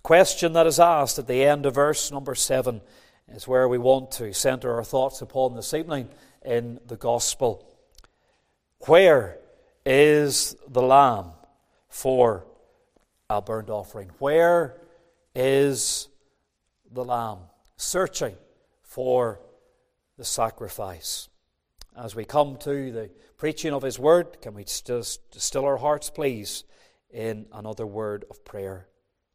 question that is asked at the end of verse number 7 is where we want to centre our thoughts upon this evening in the Gospel. Where is the lamb for a burnt offering? Where is the lamb? Searching for the sacrifice. As we come to the preaching of His Word, can we just still our hearts, please, in another word of prayer.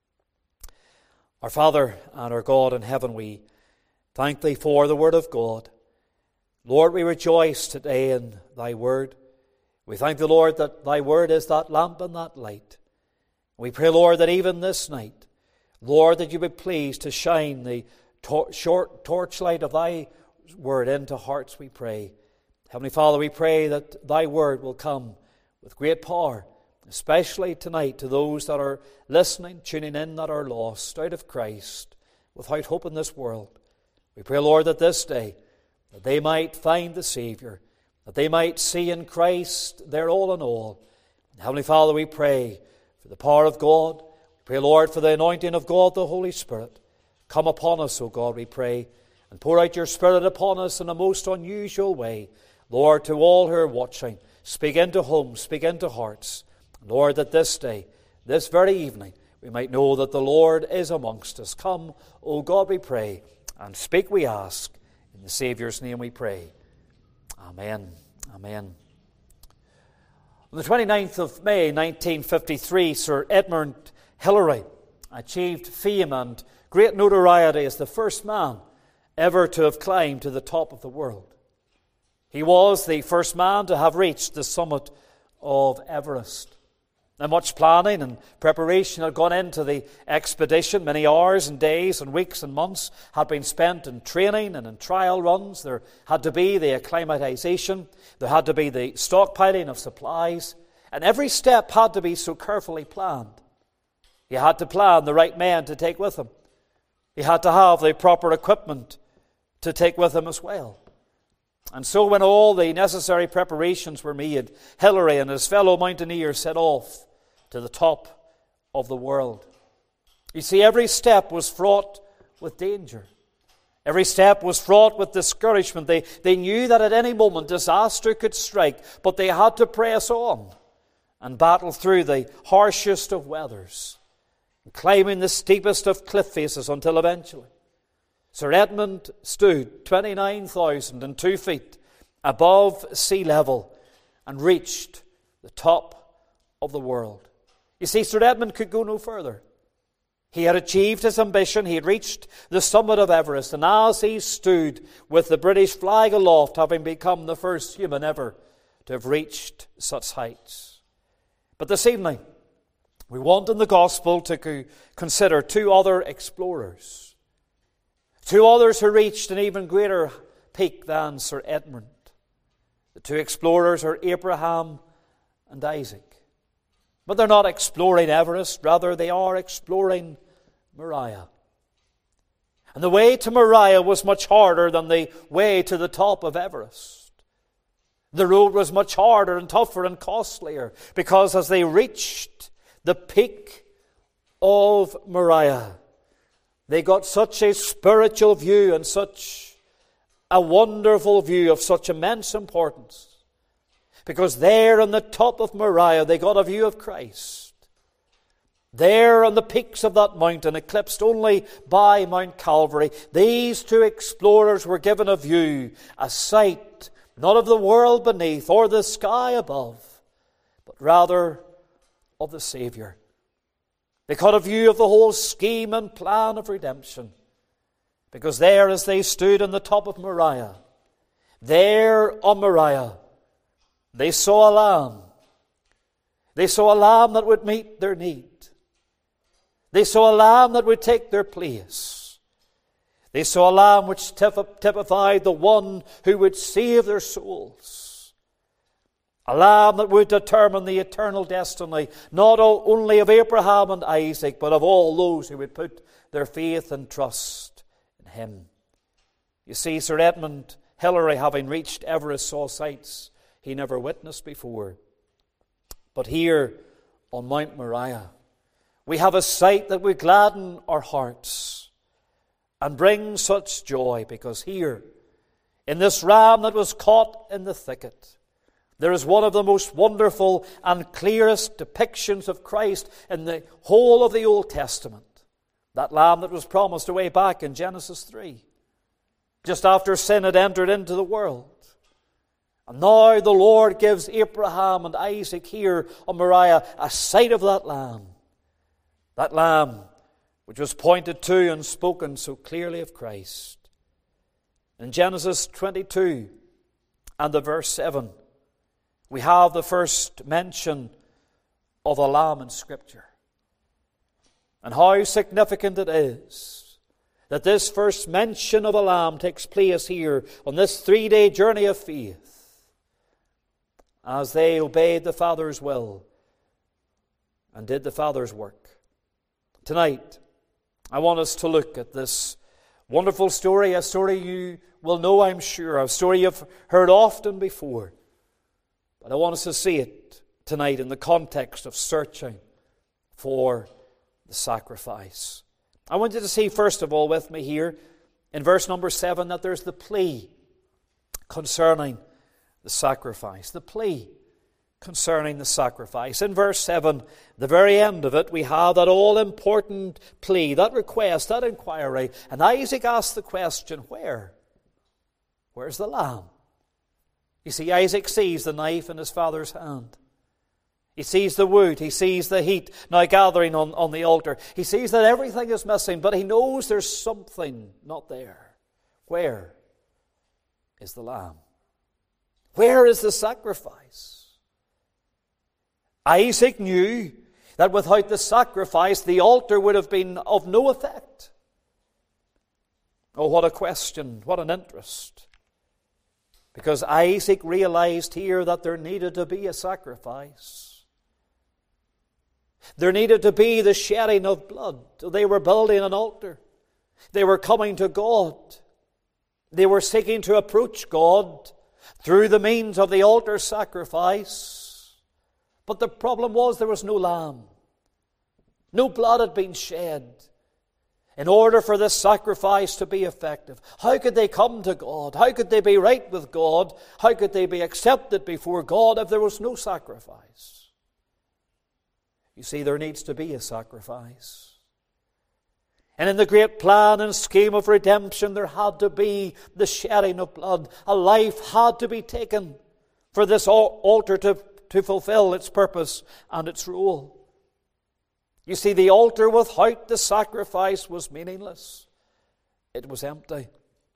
Our Father and our God in heaven, we thank Thee for the Word of God. Lord, we rejoice today in Thy Word. We thank the Lord that Thy Word is that lamp and that light. We pray, Lord, that even this night, Lord, that You be pleased to shine the short torchlight of Thy Word into hearts, we pray. Heavenly Father, we pray that Thy Word will come with great power, especially tonight to those that are listening, tuning in, that are lost, out of Christ, without hope in this world. We pray, Lord, that this day, that they might find the Saviour, that they might see in Christ their all in all. And Heavenly Father, we pray for the power of God. We pray, Lord, for the anointing of God, the Holy Spirit. Come upon us, O God, we pray, and pour out Your Spirit upon us in a most unusual way. Lord, to all who are watching, speak into homes, speak into hearts. Lord, that this day, this very evening, we might know that the Lord is amongst us. Come, O God, we pray, and speak, we ask. In the Saviour's name we pray. Amen. Amen. On the 29th of May, 1953, Sir Edmund Hillary achieved fame and great notoriety as the first man ever to have climbed to the top of the world. He was the first man to have reached the summit of Everest. Now, much planning and preparation had gone into the expedition. Many hours and days and weeks and months had been spent in training and in trial runs. There had to be the acclimatization. There had to be the stockpiling of supplies. And every step had to be so carefully planned. He had to plan the right men to take with him. He had to have the proper equipment to take with him as well. And so when all the necessary preparations were made, Hillary and his fellow mountaineers set off to the top of the world. You see, every step was fraught with danger. Every step was fraught with discouragement. They knew that at any moment disaster could strike, but they had to press on and battle through the harshest of weathers, climbing the steepest of cliff faces until eventually Sir Edmund stood 29,002 feet above sea level and reached the top of the world. You see, Sir Edmund could go no further. He had achieved his ambition. He had reached the summit of Everest. And as he stood with the British flag aloft, having become the first human ever to have reached such heights. But this evening, we want in the Gospel to consider two other explorers. Two others who reached an even greater peak than Sir Edmund. The two explorers are Abraham and Isaac. But they're not exploring Everest, rather they are exploring Moriah. And the way to Moriah was much harder than the way to the top of Everest. The road was much harder and tougher and costlier, because as they reached the peak of Moriah, they got such a spiritual view and such a wonderful view of such immense importance. Because there on the top of Moriah, they got a view of Christ. There on the peaks of that mountain, eclipsed only by Mount Calvary, these two explorers were given a view, a sight, not of the world beneath or the sky above, but rather of the Saviour. They caught a view of the whole scheme and plan of redemption. Because there, as they stood on the top of Moriah, there on Moriah, they saw a lamb. They saw a lamb that would meet their need. They saw a lamb that would take their place. They saw a lamb which typified the one who would save their souls. A lamb that would determine the eternal destiny, not only of Abraham and Isaac, but of all those who would put their faith and trust in him. You see, Sir Edmund Hillary, having reached Everest, saw sights he never witnessed before. But here on Mount Moriah, we have a sight that would gladden our hearts and bring such joy, because here, in this ram that was caught in the thicket, there is one of the most wonderful and clearest depictions of Christ in the whole of the Old Testament. That lamb that was promised away back in Genesis 3, just after sin had entered into the world. And now the Lord gives Abraham and Isaac here on Moriah a sight of that lamb which was pointed to and spoken so clearly of Christ. In Genesis 22 and the verse 7, we have the first mention of a lamb in Scripture. And how significant it is that this first mention of a lamb takes place here on this 3-day journey of faith, as they obeyed the Father's will and did the Father's work. Tonight, I want us to look at this wonderful story, a story you will know, I'm sure, a story you've heard often before. But I want us to see it tonight in the context of searching for the sacrifice. I want you to see, first of all, with me here in verse number 7, that there's the plea concerning the sacrifice. The plea concerning the sacrifice. In verse 7, the very end of it, we have that all-important plea, that request, that inquiry. And Isaac asked the question, where? Where's the lamb? You see, Isaac sees the knife in his father's hand. He sees the wood. He sees the heat now gathering on the altar. He sees that everything is missing, but he knows there's something not there. Where is the lamb? Where is the sacrifice? Isaac knew that without the sacrifice, the altar would have been of no effect. Oh, what a question, what an interest. Because Isaac realized here that there needed to be a sacrifice. There needed to be the shedding of blood. They were building an altar. They were coming to God. They were seeking to approach God through the means of the altar sacrifice. But the problem was there was no lamb. No blood had been shed in order for this sacrifice to be effective. How could they come to God? How could they be right with God? How could they be accepted before God if there was no sacrifice? You see, there needs to be a sacrifice. And in the great plan and scheme of redemption, there had to be the shedding of blood. A life had to be taken for this altar to fulfill its purpose and its role. You see, the altar without the sacrifice was meaningless. It was empty.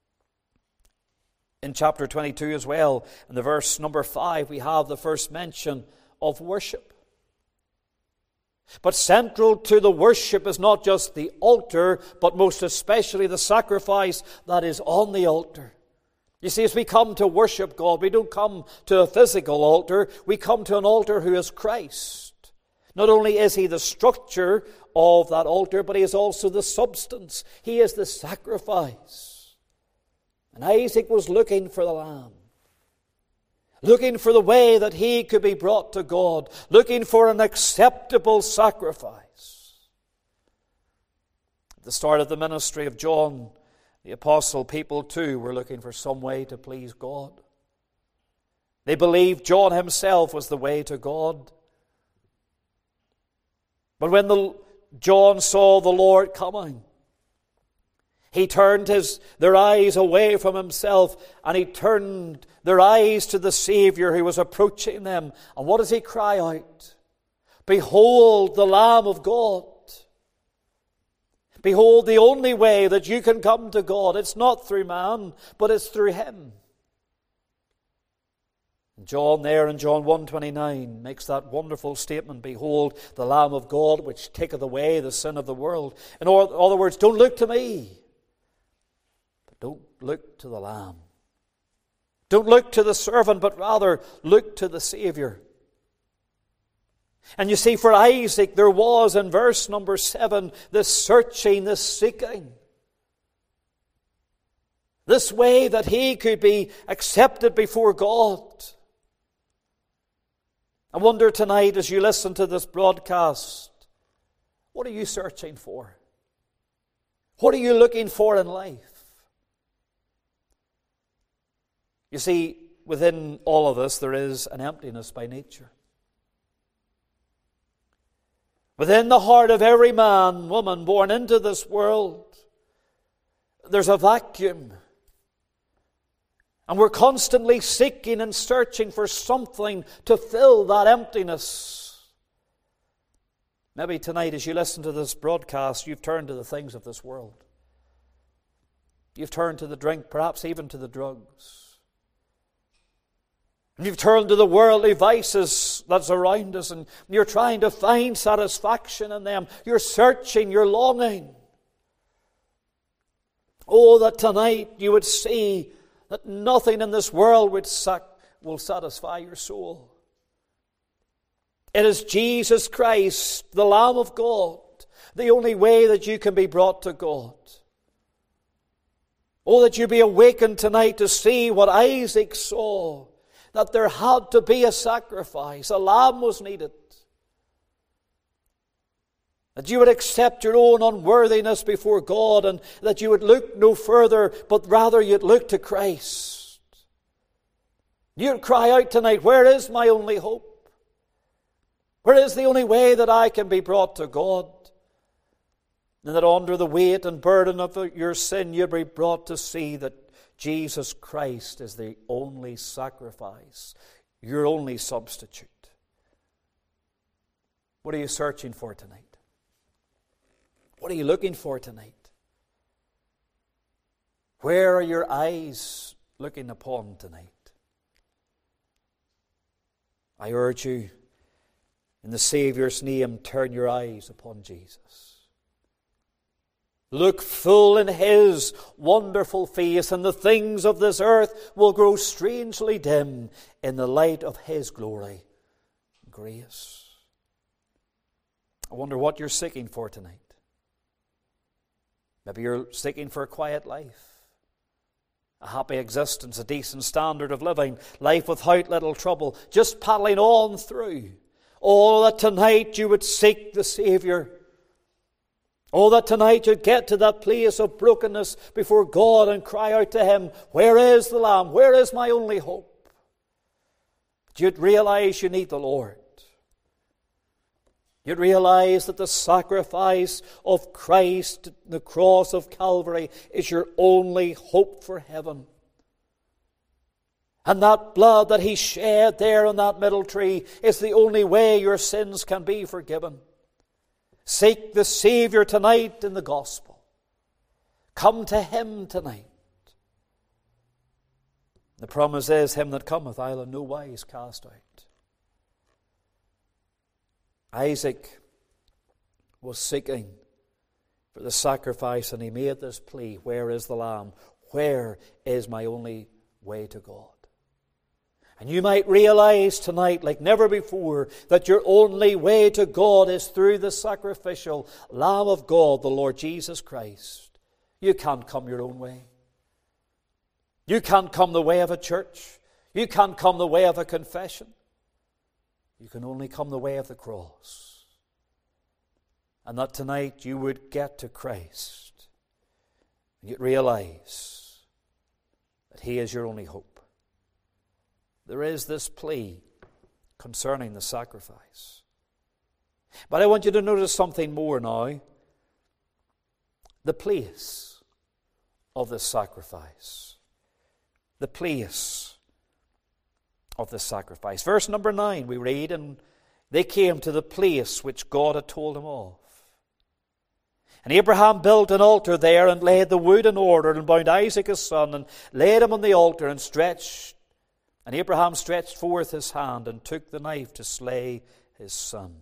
In chapter 22 as well, in the verse number 5, we have the first mention of worship. But central to the worship is not just the altar, but most especially the sacrifice that is on the altar. You see, as we come to worship God, we don't come to a physical altar, we come to an altar who is Christ. Not only is He the structure of that altar, but He is also the substance. He is the sacrifice. And Isaac was looking for the lamb. Looking for the way that he could be brought to God. Looking for an acceptable sacrifice. At the start of the ministry of John, the apostle, people too were looking for some way to please God. They believed John himself was the way to God. But when John saw the Lord coming, he turned their eyes away from himself, and he turned their eyes to the Savior who was approaching them. And what does he cry out? Behold the Lamb of God. Behold the only way that you can come to God. It's not through man, but it's through Him. John there in John 1:29 makes that wonderful statement, behold the Lamb of God which taketh away the sin of the world. In other words, don't look to me, but don't look to the Lamb. Don't look to the servant, but rather look to the Savior. And you see, for Isaac there was in verse number 7 this searching, this seeking. This way that he could be accepted before God. I wonder tonight as you listen to this broadcast, What are you searching for? What are you looking for in life? You see, within all of us there is an emptiness by nature. Within the heart of every man, woman born into this world, there's a vacuum. And we're constantly seeking and searching for something to fill that emptiness. Maybe tonight as you listen to this broadcast, you've turned to the things of this world. You've turned to the drink, perhaps even to the drugs. And you've turned to the worldly vices that's around us, and you're trying to find satisfaction in them. You're searching, you're longing. Oh, that tonight you would see that nothing in this world will satisfy your soul. It is Jesus Christ, the Lamb of God, the only way that you can be brought to God. Oh, that you be awakened tonight to see what Isaac saw, that there had to be a sacrifice, a lamb was needed. That you would accept your own unworthiness before God, and that you would look no further, but rather you'd look to Christ. You'd cry out tonight, where is my only hope? Where is the only way that I can be brought to God? And that under the weight and burden of your sin, you'd be brought to see that Jesus Christ is the only sacrifice, your only substitute. What are you searching for tonight? What are you looking for tonight? Where are your eyes looking upon tonight? I urge you, in the Saviour's name, turn your eyes upon Jesus. Look full in His wonderful face, and the things of this earth will grow strangely dim in the light of His glory and grace. I wonder what you're seeking for tonight. Maybe you're seeking for a quiet life, a happy existence, a decent standard of living, life without little trouble, just paddling on through. Oh, that tonight you would seek the Saviour. Oh, that tonight you'd get to that place of brokenness before God and cry out to Him, where is the Lamb? Where is my only hope? But you'd realize you need the Lord. You'd realize that the sacrifice of Christ, the cross of Calvary, is your only hope for heaven. And that blood that He shed there on that middle tree is the only way your sins can be forgiven. Seek the Saviour tonight in the gospel. Come to Him tonight. The promise is, him that cometh I'll in no wise cast out. Isaac was seeking for the sacrifice, and he made this plea, where is the Lamb? Where is my only way to God? And you might realize tonight, like never before, that your only way to God is through the sacrificial Lamb of God, the Lord Jesus Christ. You can't come your own way. You can't come the way of a church. You can't come the way of a confession. You can only come the way of the cross. And that tonight you would get to Christ and you'd realize that He is your only hope. There is this plea concerning the sacrifice. But I want you to notice something more now. The place of the sacrifice. The place of the sacrifice. Verse number 9 we read, and they came to the place which God had told him of. And Abraham built an altar there and laid the wood in order and bound Isaac his son and laid him on the altar and Abraham stretched forth his hand and took the knife to slay his son.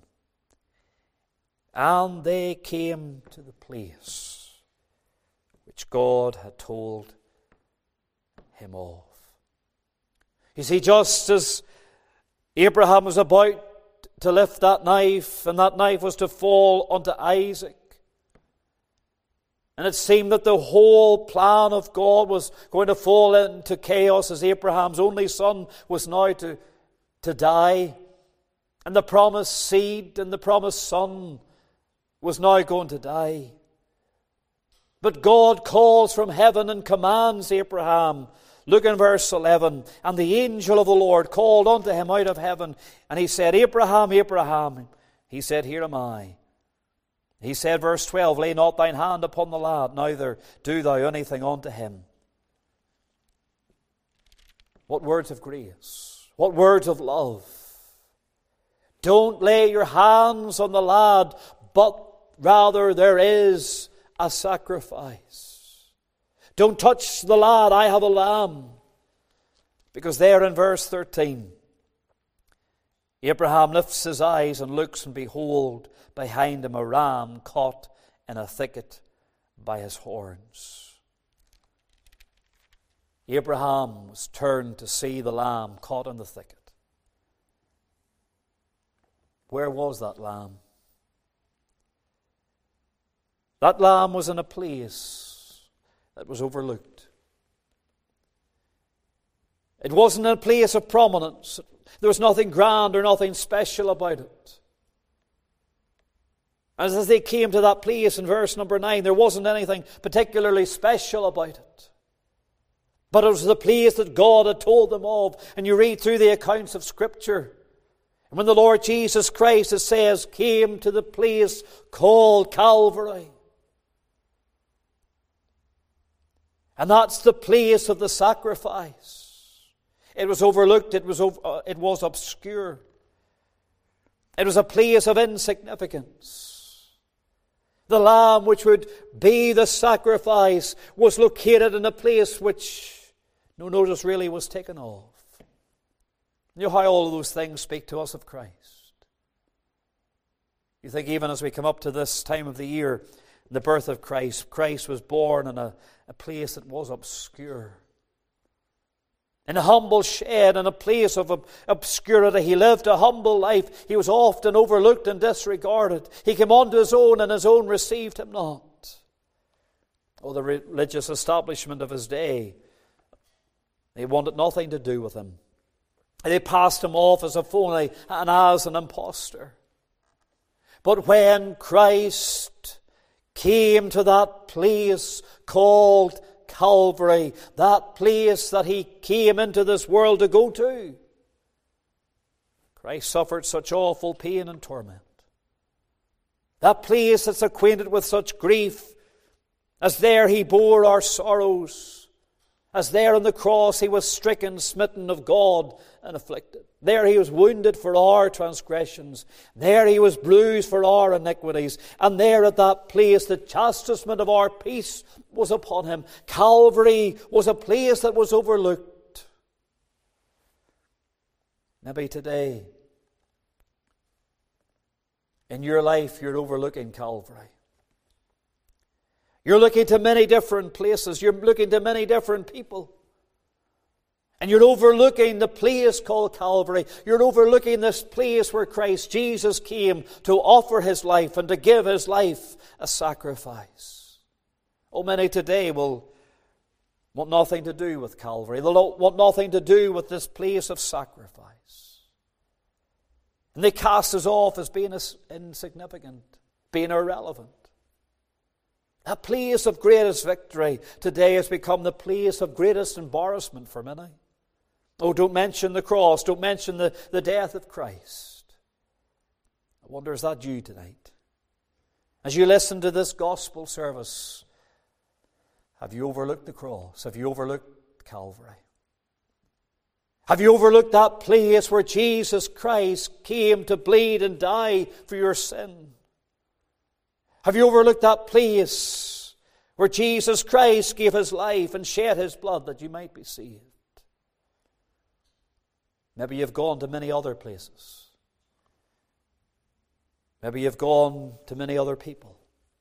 And they came to the place which God had told him of. You see, just as Abraham was about to lift that knife, and that knife was to fall onto Isaac, and it seemed that the whole plan of God was going to fall into chaos as Abraham's only son was now to die, and the promised seed and the promised son was now going to die. But God calls from heaven and commands Abraham. Look in verse 11. And the angel of the Lord called unto him out of heaven, and he said, Abraham, Abraham. He said, Here am I. He said, verse 12, Lay not thine hand upon the lad, neither do thou anything unto him. What words of grace. What words of love. Don't lay your hands on the lad, but rather there is a sacrifice. Don't touch the lad, I have a lamb. Because there in verse 13, Abraham lifts his eyes and looks, and behold, behind him a ram caught in a thicket by his horns. Abraham was turned to see the lamb caught in the thicket. Where was that lamb? That lamb was in a place that was overlooked. It wasn't in a place of prominence. There was nothing grand or nothing special about it. As they came to that place in verse number 9, there wasn't anything particularly special about it. But it was the place that God had told them of. And you read through the accounts of Scripture. And when the Lord Jesus Christ, it says, came to the place called Calvary. And that's the place of the sacrifice. It was overlooked. It was obscure. It was a place of insignificance. The lamb which would be the sacrifice was located in a place which no notice really was taken of. You know how all of those things speak to us of Christ. You think even as we come up to this time of the year, the birth of Christ, Christ was born in a place that was obscure. In a humble shed, in a place of obscurity. He lived a humble life. He was often overlooked and disregarded. He came unto his own, and his own received him not. Oh, the religious establishment of his day, they wanted nothing to do with him. They passed him off as a phony and as an impostor. But when Christ came to that place called Calvary, that place that he came into this world to go to, Christ suffered such awful pain and torment. That place that's acquainted with such grief, as there he bore our sorrows, as there on the cross he was stricken, smitten of God, and afflicted. There he was wounded for our transgressions. There he was bruised for our iniquities. And there at that place the chastisement of our peace was upon him. Calvary was a place that was overlooked. Maybe today, in your life, you're overlooking Calvary. You're looking to many different places. You're looking to many different people. And you're overlooking the place called Calvary. You're overlooking this place where Christ Jesus came to offer his life and to give his life a sacrifice. Oh, many today will want nothing to do with Calvary. They'll want nothing to do with this place of sacrifice. And they cast us off as being insignificant, being irrelevant. That place of greatest victory today has become the place of greatest embarrassment for many. Oh, don't mention the cross. Don't mention the death of Christ. I wonder, is that you tonight? As you listen to this gospel service, have you overlooked the cross? Have you overlooked Calvary? Have you overlooked that place where Jesus Christ came to bleed and die for your sin? Have you overlooked that place where Jesus Christ gave his life and shed his blood that you might be saved? Maybe you've gone to many other places. Maybe you've gone to many other people.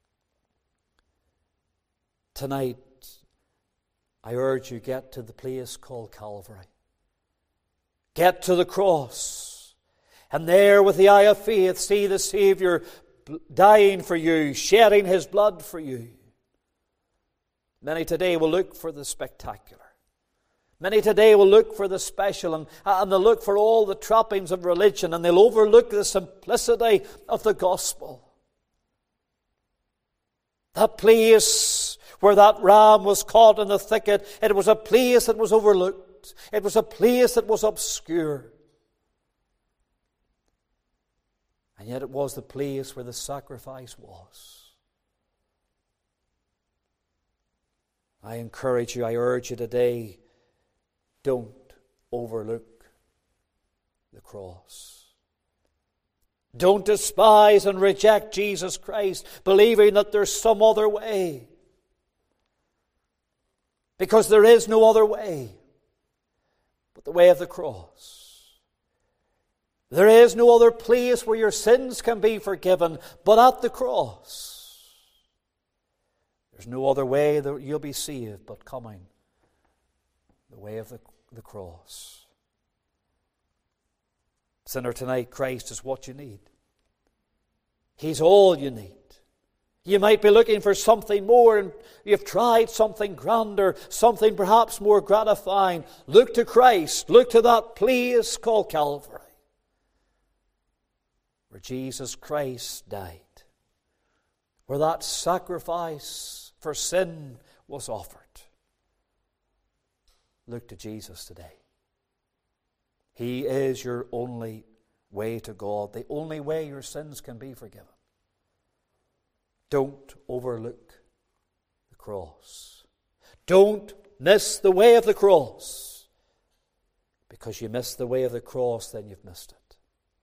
Tonight, I urge you, get to the place called Calvary. Get to the cross. And there with the eye of faith, see the Savior dying for you, shedding his blood for you. Many today will look for the spectacular. Many today will look for the special, and they'll look for all the trappings of religion, and they'll overlook the simplicity of the gospel. That place where that ram was caught in the thicket, it was a place that was overlooked. It was a place that was obscure. And yet it was the place where the sacrifice was. I encourage you, I urge you today, don't overlook the cross. Don't despise and reject Jesus Christ, believing that there's some other way. Because there is no other way but the way of the cross. There is no other place where your sins can be forgiven but at the cross. There's no other way that you'll be saved but coming the way of the cross. Sinner, tonight, Christ is what you need. He's all you need. You might be looking for something more, and you've tried something grander, something perhaps more gratifying. Look to Christ. Look to that place called Calvary, where Jesus Christ died, where that sacrifice for sin was offered. Look to Jesus today. He is your only way to God, the only way your sins can be forgiven. Don't overlook the cross. Don't miss the way of the cross. Because you miss the way of the cross, then you've missed it.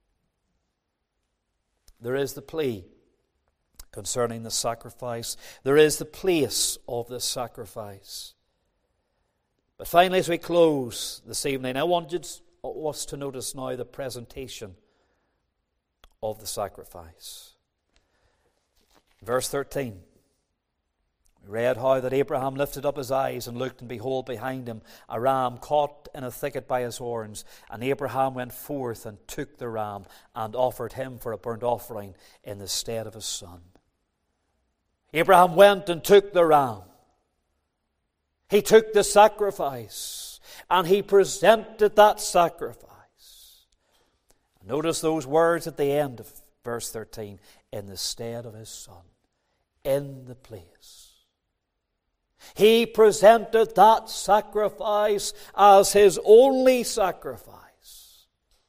There is the plea concerning the sacrifice. There is the place of the sacrifice. But finally, as we close this evening, I want us to notice now the presentation of the sacrifice. Verse 13. We read how that Abraham lifted up his eyes and looked, and behold, behind him a ram caught in a thicket by his horns. And Abraham went forth and took the ram and offered him for a burnt offering in the stead of his son. Abraham went and took the ram. He took the sacrifice and he presented that sacrifice. Notice those words at the end of verse 13. In the stead of his son. In the place. He presented that sacrifice as his only sacrifice.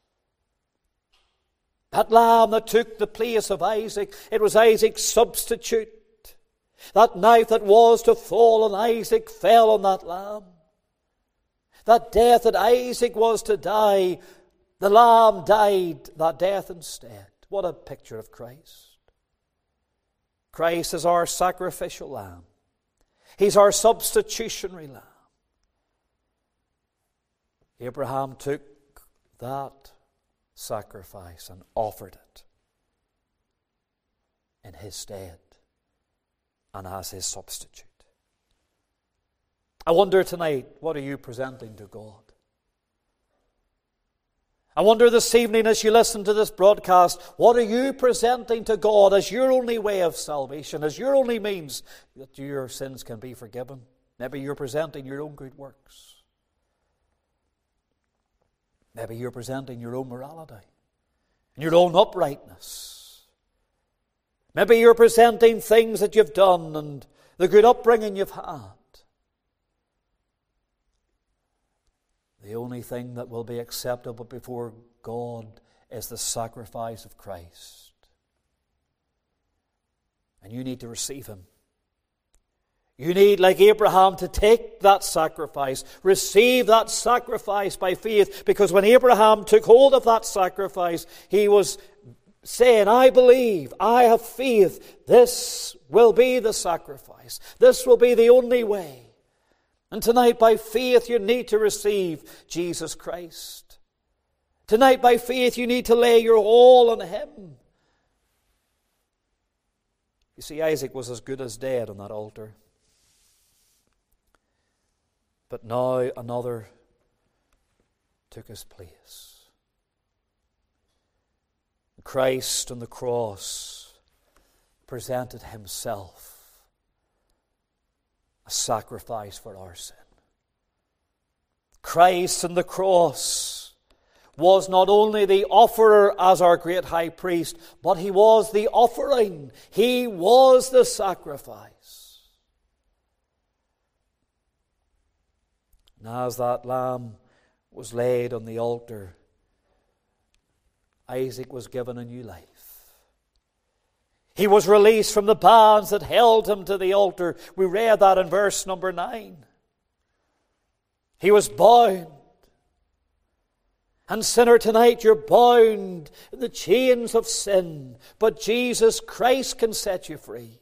That lamb that took the place of Isaac, it was Isaac's substitute. That knife that was to fall on Isaac fell on that lamb. That death that Isaac was to die, the lamb died that death instead. What a picture of Christ. Christ is our sacrificial lamb. He's our substitutionary lamb. Abraham took that sacrifice and offered it in his stead and as his substitute. I wonder tonight, what are you presenting to God? I wonder this evening as you listen to this broadcast, what are you presenting to God as your only way of salvation, as your only means that your sins can be forgiven? Maybe you're presenting your own good works. Maybe you're presenting your own morality and your own uprightness. Maybe you're presenting things that you've done and the good upbringing you've had. The only thing that will be acceptable before God is the sacrifice of Christ. And you need to receive Him. You need, like Abraham, to take that sacrifice, receive that sacrifice by faith, because when Abraham took hold of that sacrifice, he was saying, I believe, I have faith, this will be the sacrifice. This will be the only way. And tonight, by faith, you need to receive Jesus Christ. Tonight, by faith, you need to lay your all on Him. You see, Isaac was as good as dead on that altar. But now another took his place. Christ on the cross presented Himself a sacrifice for our sin. Christ on the cross was not only the offerer as our great high priest, but he was the offering. He was the sacrifice. And as that lamb was laid on the altar, Isaac was given a new life. He was released from the bands that held him to the altar. We read that in verse number 9. He was bound. And sinner, tonight you're bound in the chains of sin, but Jesus Christ can set you free.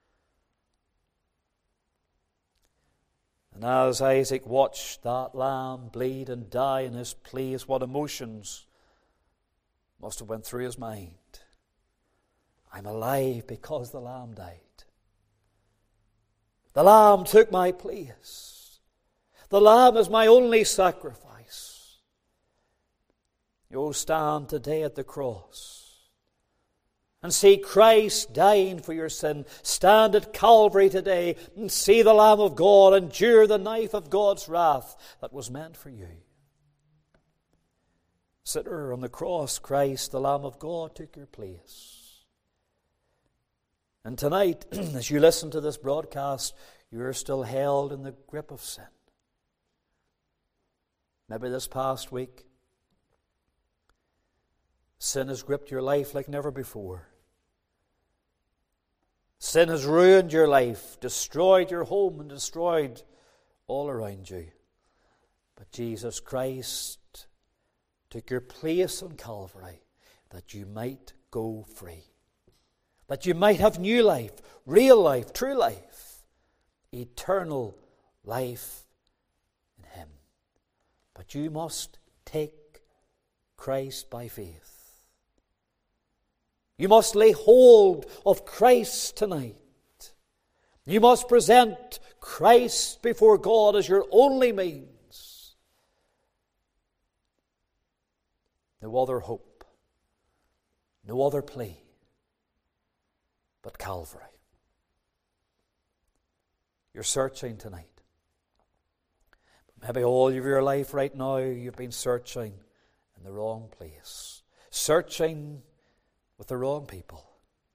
And as Isaac watched that lamb bleed and die in his place, what emotions must have went through his mind. I'm alive because the lamb died. The lamb took my place. The lamb is my only sacrifice. You'll stand today at the cross and see Christ dying for your sin. Stand at Calvary today and see the Lamb of God endure the knife of God's wrath that was meant for you. Sinner, on the cross, Christ, the Lamb of God, took your place. And tonight, as you listen to this broadcast, you are still held in the grip of sin. Maybe this past week, sin has gripped your life like never before. Sin has ruined your life, destroyed your home, and destroyed all around you. But Jesus Christ took your place on Calvary that you might go free. That you might have new life, real life, true life, eternal life in Him. But you must take Christ by faith. You must lay hold of Christ tonight. You must present Christ before God as your only means. No other hope, no other plea, but Calvary. You're searching tonight. Maybe all of your life right now you've been searching in the wrong place. Searching with the wrong people.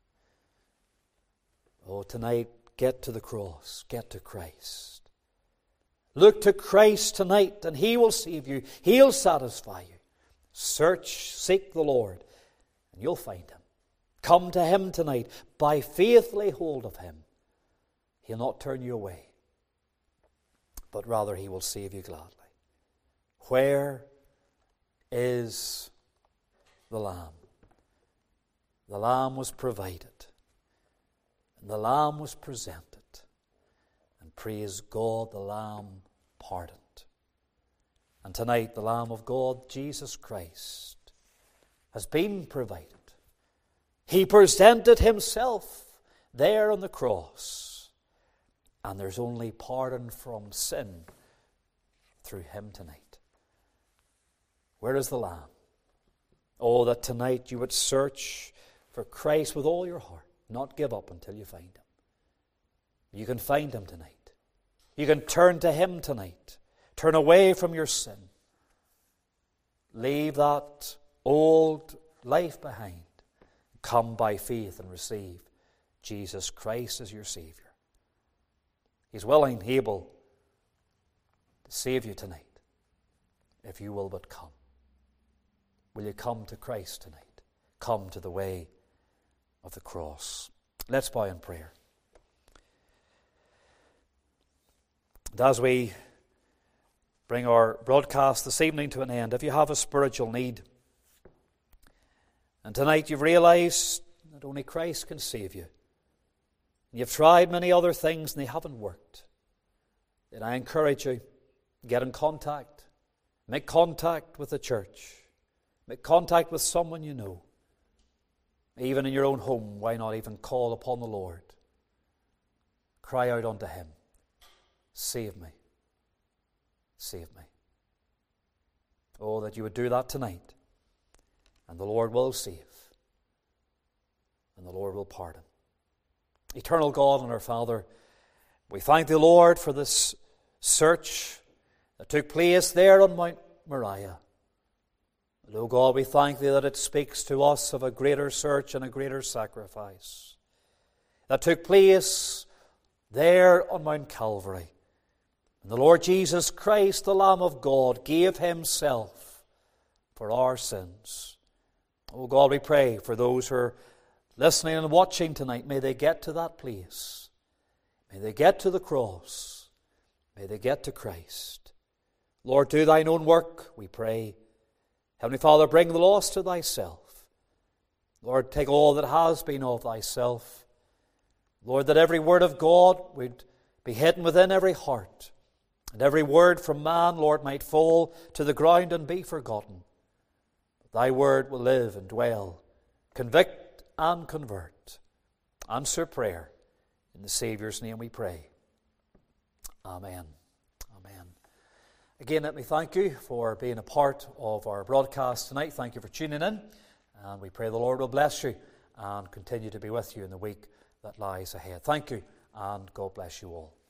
Oh, tonight, get to the cross. Get to Christ. Look to Christ tonight and He will save you. He'll satisfy you. Search, seek the Lord, and you'll find Him. Come to Him tonight. By faith lay hold of Him. He'll not turn you away, but rather He will save you gladly. Where is the Lamb? The Lamb was provided, and the Lamb was presented, and praise God, the Lamb pardoned. And tonight the Lamb of God, Jesus Christ, has been provided. He presented Himself there on the cross. And there's only pardon from sin through Him tonight. Where is the Lamb? Oh, that tonight you would search for Christ with all your heart. Not give up until you find Him. You can find Him tonight. You can turn to Him tonight. Turn away from your sin. Leave that old life behind. Come by faith and receive Jesus Christ as your Savior. He's willing, able to save you tonight, if you will but come. Will you come to Christ tonight? Come to the way of the cross. Let's bow in prayer. And as we bring our broadcast this evening to an end, if you have a spiritual need, and tonight you've realized that only Christ can save you, and you've tried many other things and they haven't worked, then I encourage you, get in contact. Make contact with the church. Make contact with someone you know. Even in your own home, why not even call upon the Lord? Cry out unto Him. Save me. Save me. Oh, that you would do that tonight. And the Lord will save. And the Lord will pardon. Eternal God and our Father, we thank the Lord for this search that took place there on Mount Moriah. But, O God, we thank Thee that it speaks to us of a greater search and a greater sacrifice that took place there on Mount Calvary. And the Lord Jesus Christ, the Lamb of God, gave Himself for our sins. O God, we pray for those who are listening and watching tonight. May they get to that place. May they get to the cross. May they get to Christ. Lord, do Thine own work, we pray. Heavenly Father, bring the lost to Thyself. Lord, take all that has been of Thyself. Lord, that every word of God would be hidden within every heart, and every word from man, Lord, might fall to the ground and be forgotten. But Thy word will live and dwell, convict and convert. Answer prayer. In the Saviour's name we pray. Amen. Amen. Again, let me thank you for being a part of our broadcast tonight. Thank you for tuning in. And we pray the Lord will bless you and continue to be with you in the week that lies ahead. Thank you, and God bless you all.